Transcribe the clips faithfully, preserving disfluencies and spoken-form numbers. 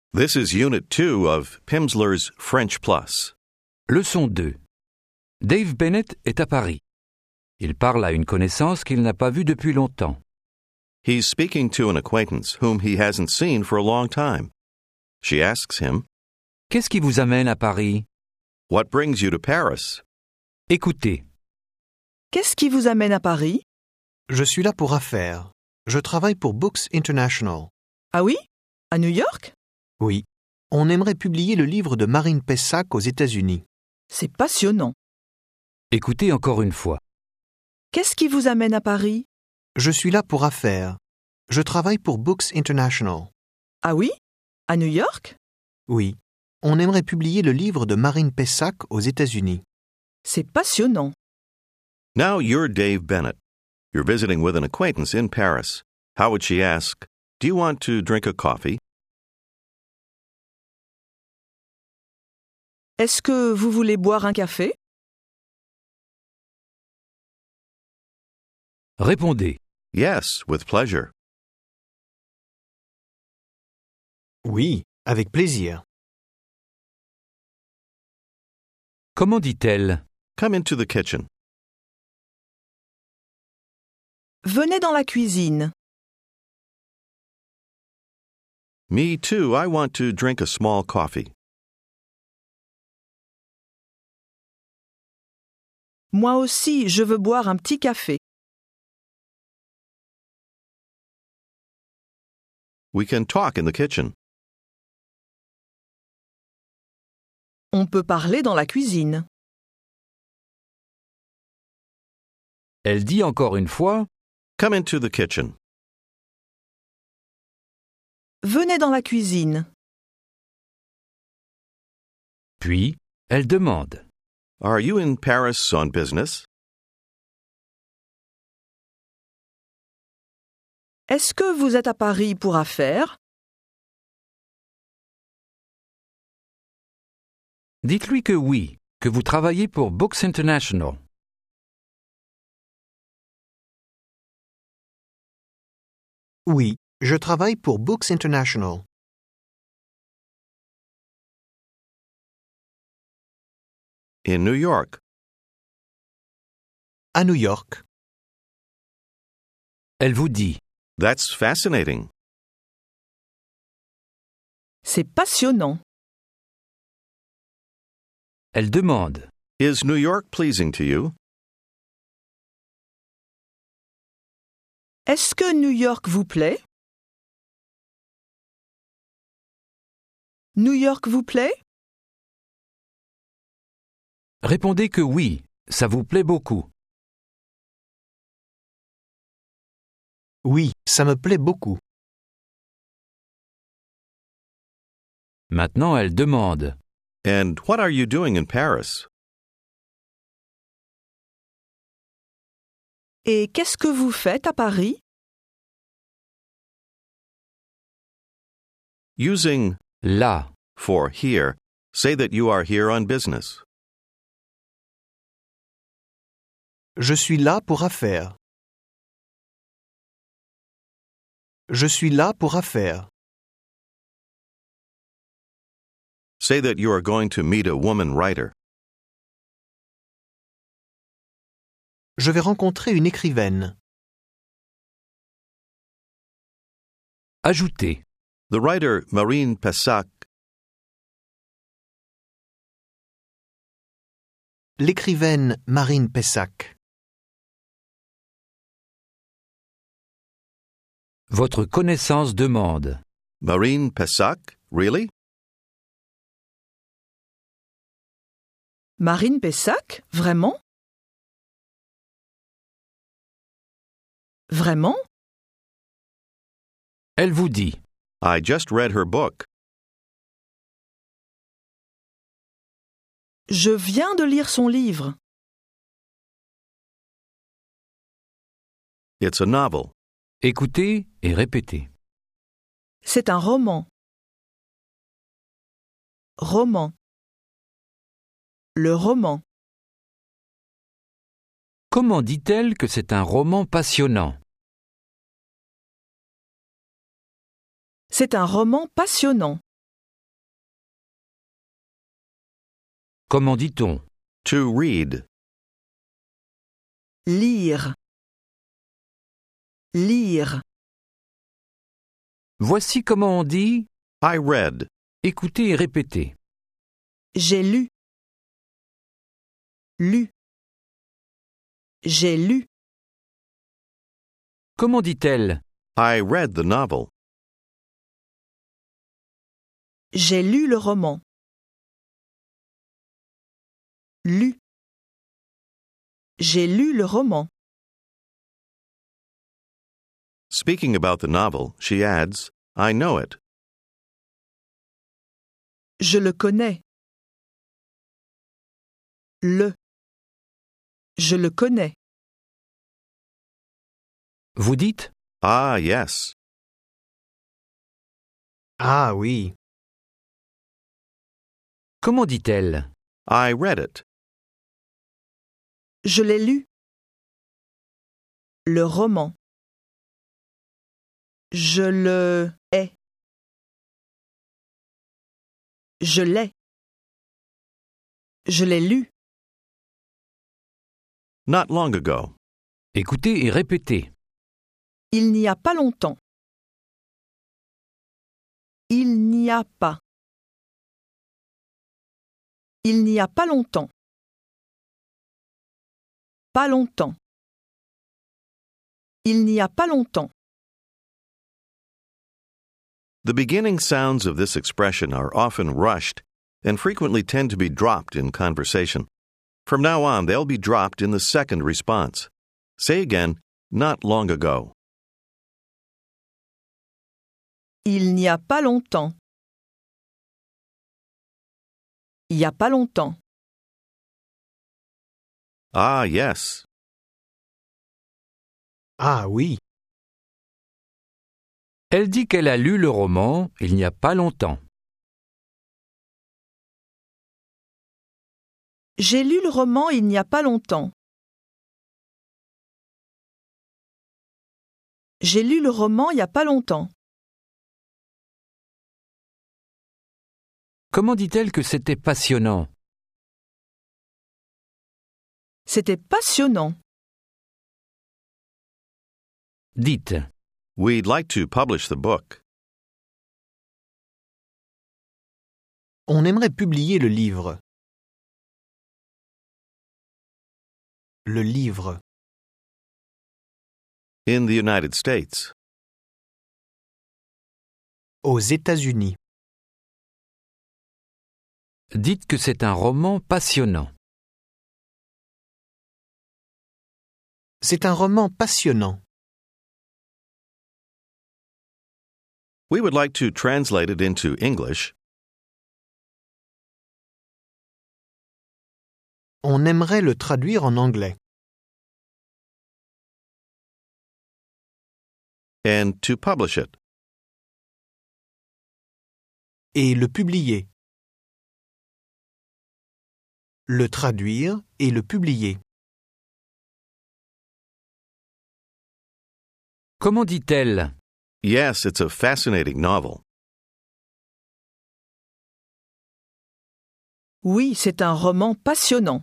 This is Unit two of Pimsleur's French Plus. Leçon deux. Dave Bennett est à Paris. Il parle à une connaissance qu'il n'a pas vue depuis longtemps. He's speaking to an acquaintance whom he hasn't seen for a long time. She asks him, Qu'est-ce qui vous amène à Paris? "What brings you to Paris?" Écoutez. Qu'est-ce qui vous amène à Paris? Je suis là pour affaires. Je travaille pour Books International. Ah oui? À New York? Oui. On aimerait publier le livre de Marine Pessac aux États-Unis. C'est passionnant. Écoutez encore une fois. Qu'est-ce qui vous amène à Paris? Je suis là pour affaires. Je travaille pour Books International. Ah oui? À New York? Oui. On aimerait publier le livre de Marine Pessac aux États-Unis. C'est passionnant. Now you're Dave Bennett. You're visiting with an acquaintance in Paris. How would she ask, "Do you want to drink a coffee?" Est-ce que vous voulez boire un café? Répondez. Yes, with pleasure. Oui, avec plaisir. Comment dit-elle? Come into the kitchen. Venez dans la cuisine. Me too, I want to drink a small coffee. Moi aussi, je veux boire un petit café. We can talk in the kitchen. On peut parler dans la cuisine. Elle dit encore une fois. Come into the kitchen. Venez dans la cuisine. Puis, elle demande. Are you in Paris on business? Est-ce que vous êtes à Paris pour affaires? Dites-lui que oui, que vous travaillez pour Books International. Oui, je travaille pour Books International. In New York. À New York. Elle vous dit. That's fascinating. C'est passionnant. Elle demande. Is New York pleasing to you? Est-ce que New York vous plaît? New York vous plaît? Répondez que oui, ça vous plaît beaucoup. Oui, ça me plaît beaucoup. Maintenant, elle demande. And what are you doing in Paris? Et qu'est-ce que vous faites à Paris? Using Là. for here, say that you are here on business. Je suis là pour affaires. Je suis là pour affaires. Say that you are going to meet a woman writer. Je vais rencontrer une écrivaine. Ajoutez. The writer Marine Pessac. L'écrivaine Marine Pessac. Votre connaissance demande. Marine Pessac? Really? Marine Pessac? Vraiment? Vraiment? Elle vous dit. I just read her book. Je viens de lire son livre. It's a novel. Écoutez et répétez. C'est un roman. Roman. Le roman. Comment dit-elle que c'est un roman passionnant? C'est un roman passionnant. Comment dit-on? To read. Lire. Lire. Voici comment on dit I read. écoutez et répétez. J'ai lu. Lu. J'ai lu. Comment dit-elle? I read the novel. J'ai lu le roman. Lu. J'ai lu le roman. Speaking about the novel, she adds, I know it. Je le connais. Le. Je le connais. Vous dites Ah, yes. Ah oui. comment dit-elle? I read it. Je l'ai lu. Le roman. Je le hais. Je l'ai. Je l'ai lu. Not long ago. Écoutez et répétez. Il n'y a pas longtemps. Il n'y a pas. Il n'y a pas longtemps. Pas longtemps. Il n'y a pas longtemps. The beginning sounds of this expression are often rushed and frequently tend to be dropped in conversation. From now on, they'll be dropped in the second response. Say again, not long ago. Il n'y a pas longtemps. Il n'y a pas longtemps. Ah, yes. Ah oui. Elle dit qu'elle a lu le roman il n'y a pas longtemps. J'ai lu le roman il n'y a pas longtemps. J'ai lu le roman il n'y a pas longtemps. Comment dit-elle que c'était passionnant? C'était passionnant. Dites. We'd like to publish the book. On aimerait publier le livre. Le livre. In the United States. Aux États-Unis. Dites que c'est un roman passionnant. C'est un roman passionnant. We would like to translate it into English. On aimerait le traduire en anglais. And to publish it. Et le publier. Le traduire et le publier. Comment dit-elle? Yes, it's a fascinating novel. Oui, c'est un roman passionnant.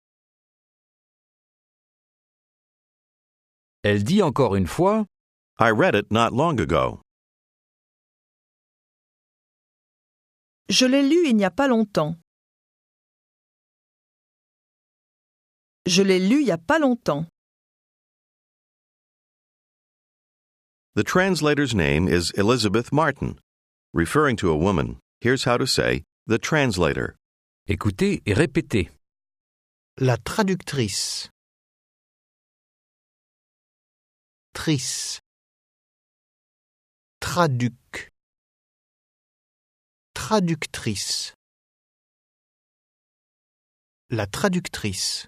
Elle dit encore une fois. I read it not long ago. Je l'ai lu il n'y a pas longtemps. Je l'ai lu il n'y a pas longtemps. The translator's name is Elizabeth Martin. Referring to a woman, here's how to say the translator. Écoutez et répétez. La traductrice. Trice. Traduc. Traductrice. La traductrice.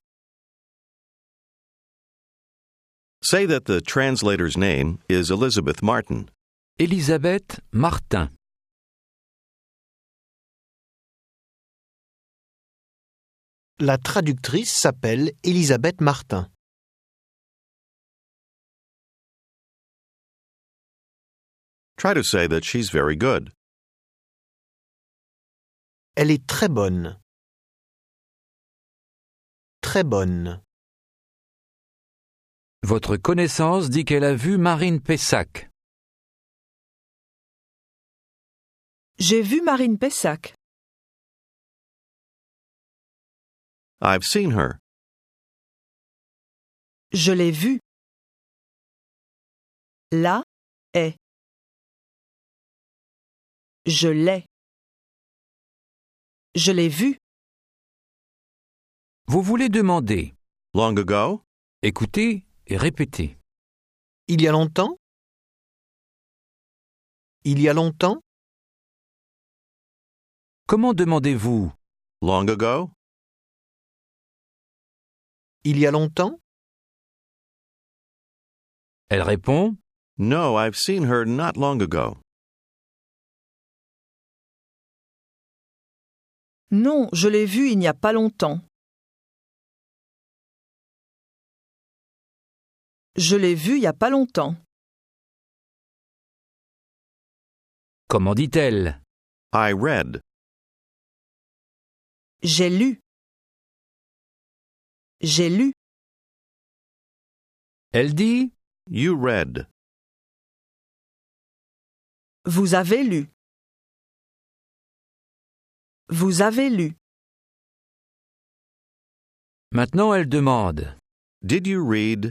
Say that the translator's name is Elizabeth Martin. Elisabeth Martin. La traductrice s'appelle Elisabeth Martin. Try to say that she's very good. Elle est très bonne. très bonne. Votre connaissance dit qu'elle a vu Marine Pessac. J'ai vu Marine Pessac. I've seen her. Je l'ai vue. Là est. Je l'ai. Je l'ai vue. Vous voulez demander. Long ago? Écoutez et répétez. Il y a longtemps? Il y a longtemps? Comment demandez-vous? Long ago? Il y a longtemps? Elle répond. No, I've seen her not long ago. Non, je l'ai vue il n'y a pas longtemps. Je l'ai vue il n'y a pas longtemps. Comment dit-elle? I read. J'ai lu. J'ai lu. Elle dit. You read. Vous avez lu. Vous avez lu. Maintenant elle demande. Did you read?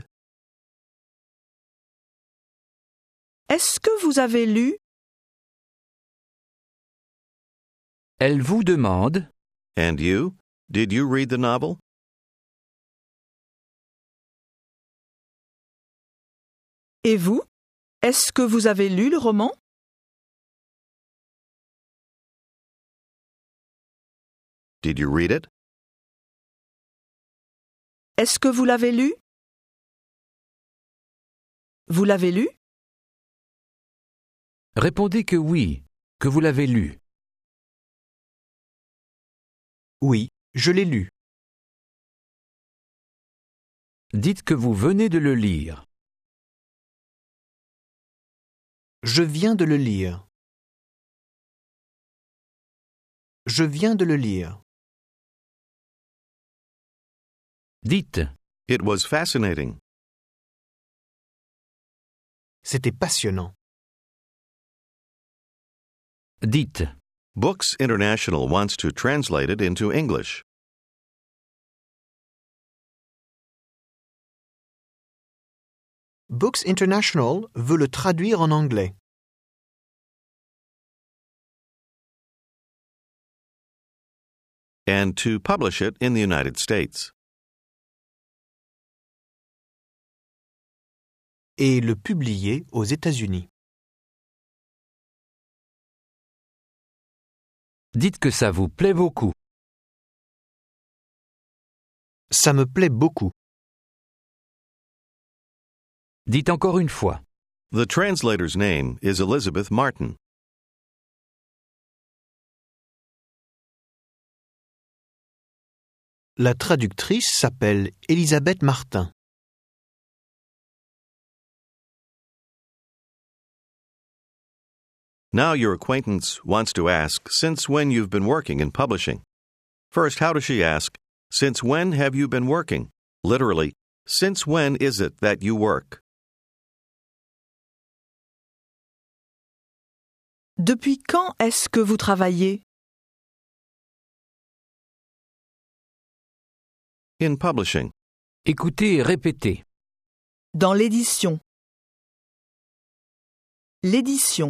Est-ce que vous avez lu? Elle vous demande. And you? Did you read the novel? Et vous? Est-ce que vous avez lu le roman? Did you read it? Est-ce que vous l'avez lu? Vous l'avez lu? Répondez que oui, que vous l'avez lu. Oui, je l'ai lu. Dites que vous venez de le lire. Je viens de le lire. Je viens de le lire. Dites. It was fascinating. C'était passionnant. Dites. Books International wants to translate it into English. Books International veut le traduire en anglais. And to publish it in the United States. Et le publier aux États-Unis. Dites que ça vous plaît beaucoup. Ça me plaît beaucoup. Dites encore une fois. The translator's name is Elizabeth Martin. La traductrice s'appelle Elisabeth Martin. Now your acquaintance wants to ask since when you've been working in publishing. First, how does she ask, since when have you been working? Literally, since when is it that you work? Depuis quand est-ce que vous travaillez? In publishing. Écoutez et répétez. Dans l'édition. L'édition.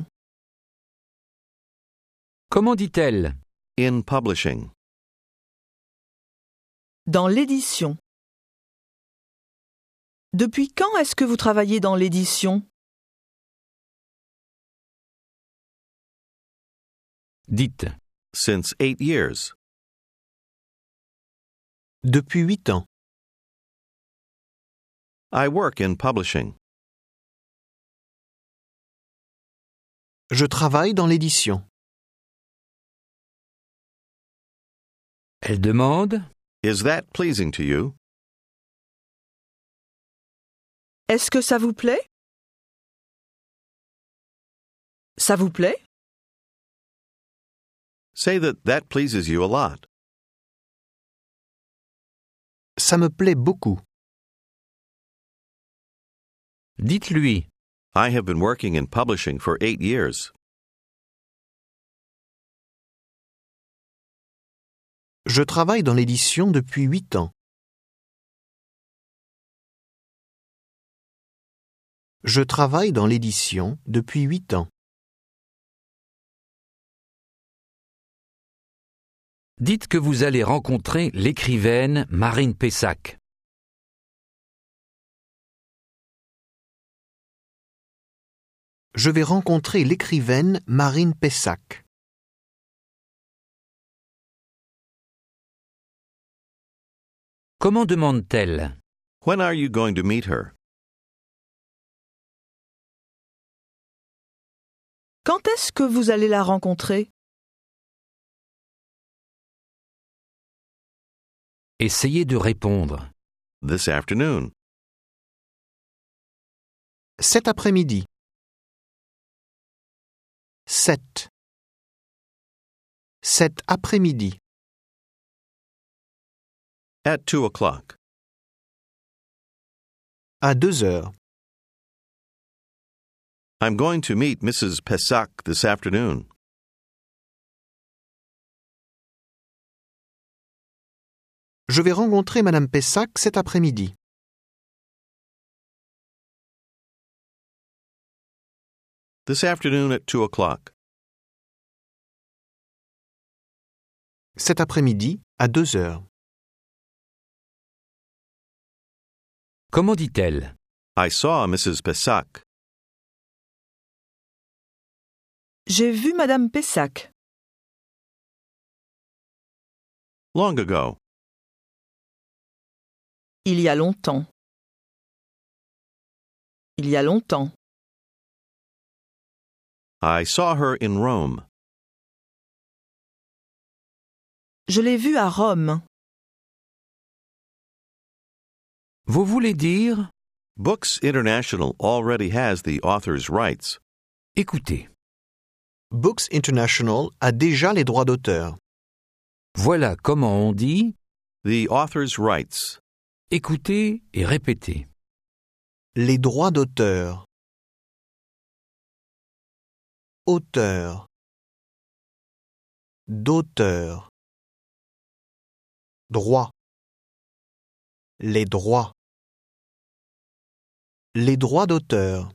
Comment dit-elle? In publishing. Dans l'édition. Depuis quand est-ce que vous travaillez dans l'édition? Dites. Since eight years. Depuis huit ans. I work in publishing. Je travaille dans l'édition. Elle demande. Is that pleasing to you? Est-ce que ça vous plaît? Ça vous plaît? Say that that pleases you a lot. Ça me plaît beaucoup. Dites-lui. I have been working in publishing for eight years. Je travaille dans l'édition depuis huit ans. Je travaille dans l'édition depuis huit ans. Dites que vous allez rencontrer l'écrivaine Marine Pessac. Je vais rencontrer l'écrivaine Marine Pessac. Comment demande-t-elle? When are you going to meet her? Quand est-ce que vous allez la rencontrer? Essayez de répondre. This afternoon. Cet après-midi. Cet. Cet après-midi. At two o'clock. À deux heures. I'm going to meet Missus Pessac this afternoon. Je vais rencontrer Madame Pessac cet après-midi. This afternoon at two o'clock. Cet après-midi, à deux heures. Comment dit-elle? I saw Missus Pessac. J'ai vu Madame Pessac. Long ago. Il y a longtemps. Il y a longtemps. I saw her in Rome. Je l'ai vue à Rome. Vous voulez dire? Books International already has the author's rights. Écoutez. Books International a déjà les droits d'auteur. Voilà comment on dit. The author's rights. Écoutez et répétez. Les droits d'auteur. Auteur. D'auteur. Droit. Les droits. Les droits d'auteur.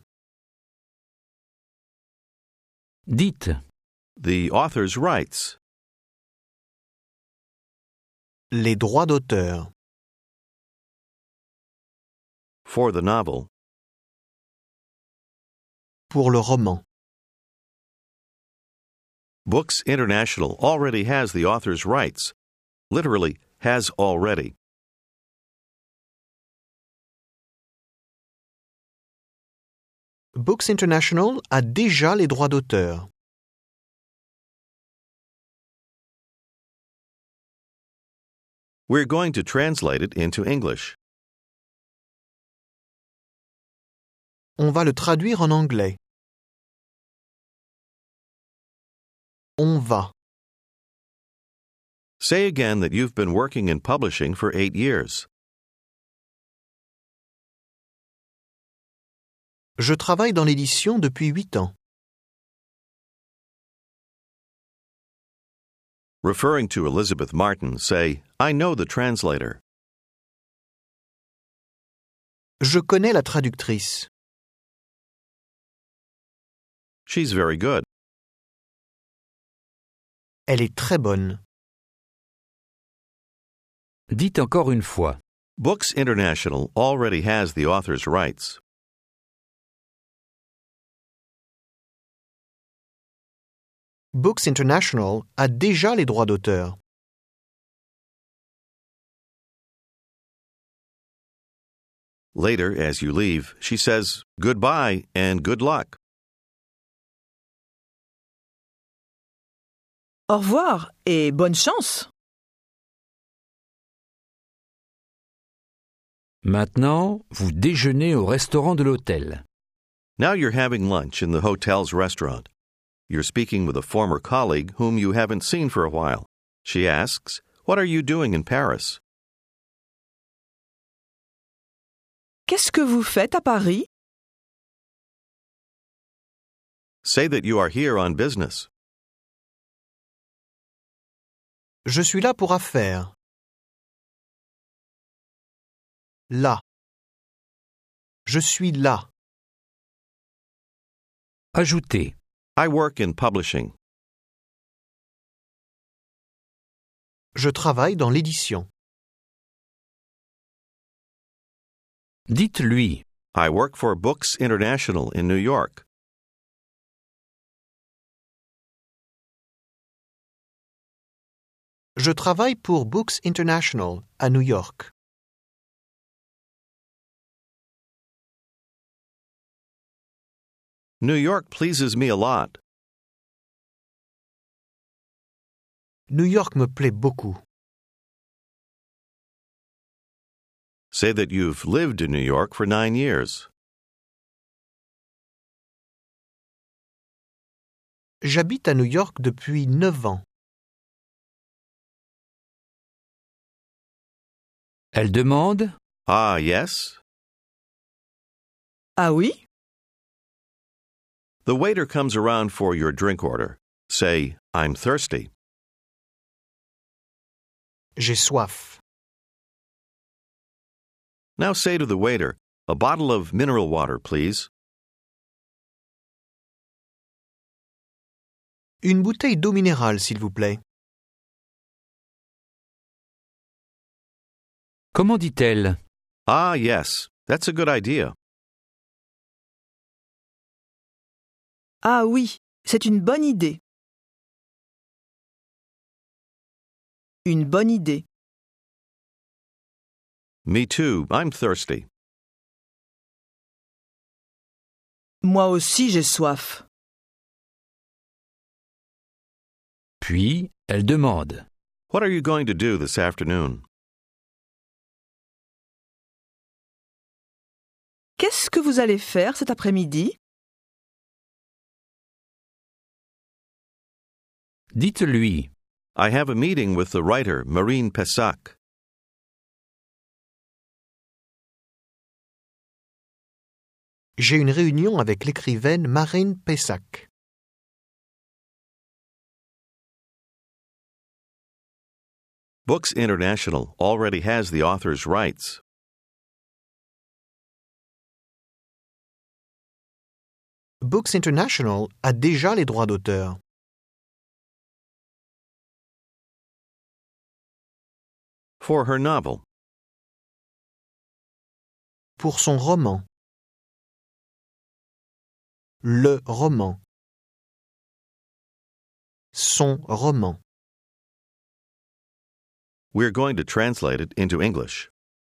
Dites. The author's rights. Les droits d'auteur. For the novel. Pour le roman. Books International already has the author's rights. Literally, has already. Books International a déjà les droits d'auteur. We're going to translate it into English. On va le traduire en anglais. On va. Say again that you've been working in publishing for eight years. Je travaille dans l'édition depuis huit ans. Referring to Elizabeth Martin, say, I know the translator. Je connais la traductrice. She's very good. Elle est très bonne. Dites encore une fois. Books International already has the author's rights. Books International a déjà les droits d'auteur. Later, as you leave, she says, goodbye and good luck. Au revoir et bonne chance. Maintenant, vous déjeunez au restaurant de l'hôtel. Now you're having lunch in the hotel's restaurant. You're speaking with a former colleague whom you haven't seen for a while. She asks, what are you doing in Paris? Qu'est-ce que vous faites à Paris? Say that you are here on business. Je suis là pour affaires. Là. Je suis là. Ajouter. I work in publishing. Je travaille dans l'édition. Dites-lui. I work for Books International in New York. Je travaille pour Books International à New York. New York pleases me a lot. New York me plaît beaucoup. Say that you've lived in New York for nine years. J'habite à New York depuis neuf ans. Elle demande. Ah, yes? Ah oui? The waiter comes around for your drink order. Say, I'm thirsty. J'ai soif. Now say to the waiter, a bottle of mineral water, please. Une bouteille d'eau minérale, s'il vous plaît. Comment dit-elle? Ah, yes, that's a good idea. Ah oui, c'est une bonne idée. Une bonne idée. Me too, I'm thirsty. Moi aussi j'ai soif. Puis, elle demande. What are you going to do this afternoon? Qu'est-ce que vous allez faire cet après-midi? Dites-lui. I have a meeting with the writer, Marine Pessac. J'ai une réunion avec l'écrivaine Marine Pessac. Books International already has the author's rights. Books International a déjà les droits d'auteur. For her novel. Pour son roman. Le roman. Son roman. We're going to translate it into English.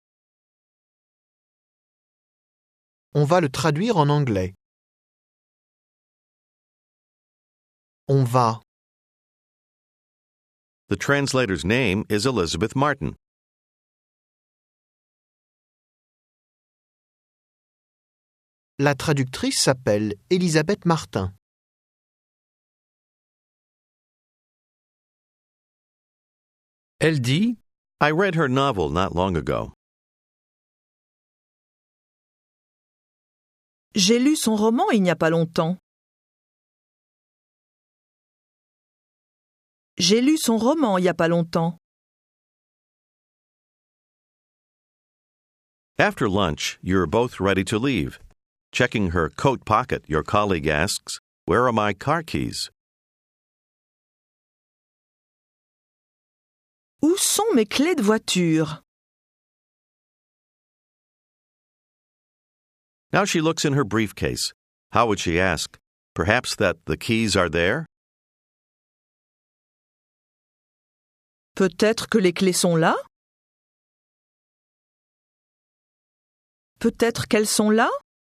On va le traduire en anglais. On va. The translator's name is Elizabeth Martin. La traductrice s'appelle Elisabeth Martin. Elle dit. I read her novel not long ago. J'ai lu son roman il n'y a pas longtemps. J'ai lu son roman il n'y a pas longtemps. After lunch, you're both ready to leave. Checking her coat pocket, your colleague asks, "Where are my car keys?" Où sont mes clés de voiture? Now she looks in her briefcase. How would she ask? Perhaps that the keys are there? Peut-être que les clés sont là? Peut-être qu'elles sont là?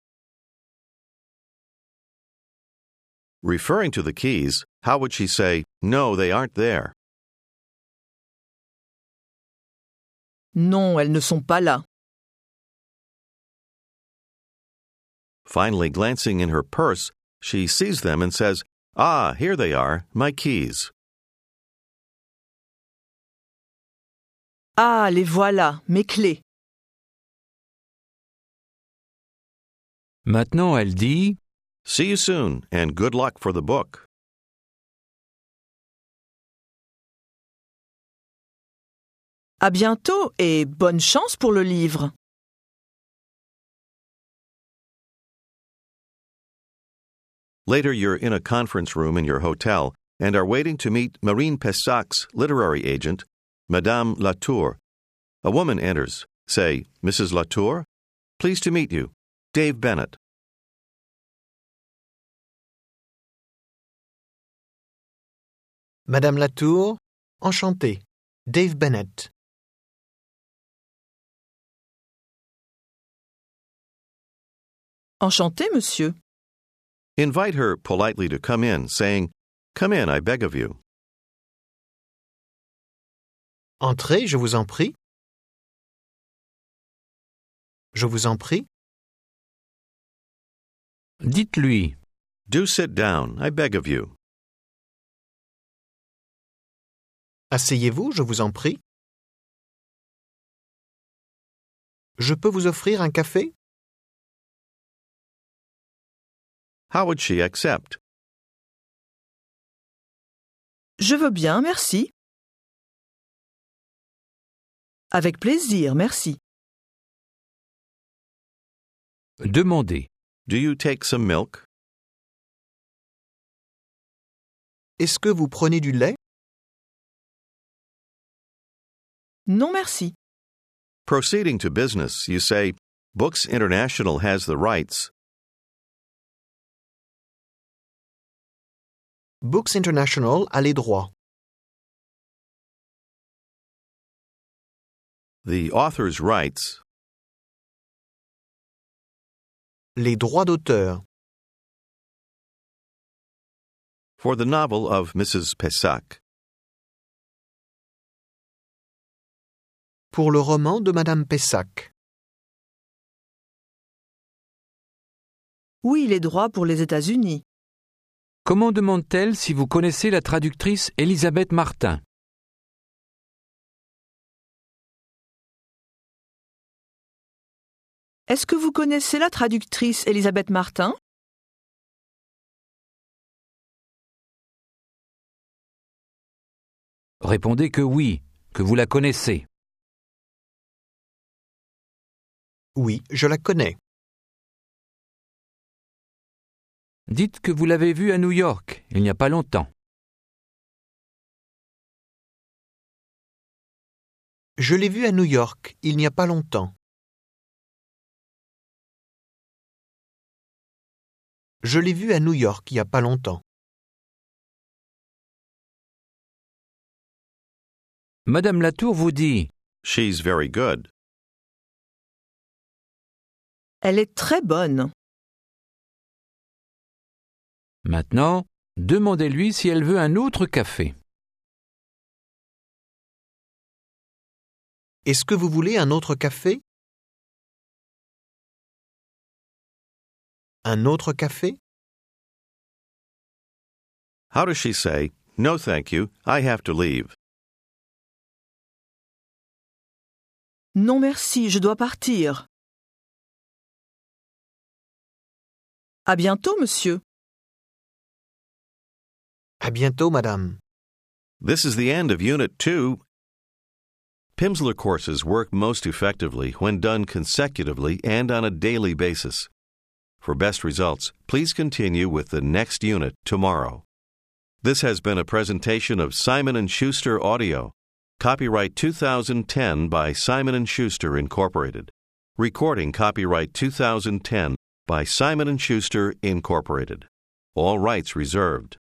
Referring to the keys, how would she say, "No, they aren't there"? Non, elles ne sont pas là. Finally, glancing in her purse, she sees them and says, "Ah, here they are, my keys." Ah, les voilà, mes clés. Maintenant, elle dit See you soon and good luck for the book. À bientôt et bonne chance pour le livre. Later, you're in a conference room in your hotel and are waiting to meet Marine Pessac's literary agent, Madame Latour. A woman enters. Say, Missus Latour? Pleased to meet you. Dave Bennett. Madame Latour, enchanté. Dave Bennett. Enchanté, monsieur. Invite her politely to come in, saying, Come in, I beg of you. Entrez, je vous en prie. Je vous en prie. Dites-lui Do sit down, I beg of you. Asseyez-vous, je vous en prie. Je peux vous offrir un café? How would she accept? Je veux bien, merci. Avec plaisir, merci. Demandez Do you take some milk? Est-ce que vous prenez du lait? Non, merci. Proceeding to business, you say, Books International has the rights. Books International a les droits. The author's rights. Les droits d'auteur. For the novel of Missus Pessac. Pour le roman de Madame Pessac. Oui, les droits pour les États-Unis. Comment demande-t-elle si vous connaissez la traductrice Elisabeth Martin? Est-ce que vous connaissez la traductrice Elisabeth Martin? Répondez que oui, que vous la connaissez. Oui, je la connais. Dites que vous l'avez vue à New York, il n'y a pas longtemps. Je l'ai vue à New York, il n'y a pas longtemps. Je l'ai vue à New York, il n'y a pas longtemps. Madame Latour vous dit She's very good. Elle est très bonne. Maintenant, demandez-lui si elle veut un autre café. Est-ce que vous voulez un autre café? Un autre café? How does she say, No thank you, I have to leave? Non, merci, je dois partir. À bientôt, monsieur. À bientôt, madame. This is the end of Unit two. Pimsleur courses work most effectively when done consecutively and on a daily basis. For best results, please continue with the next unit tomorrow. This has been a presentation of Simon and Schuster Audio. Copyright two thousand ten by Simon and Schuster, Incorporated. Recording copyright two thousand ten by Simon and Schuster, Incorporated. All rights reserved.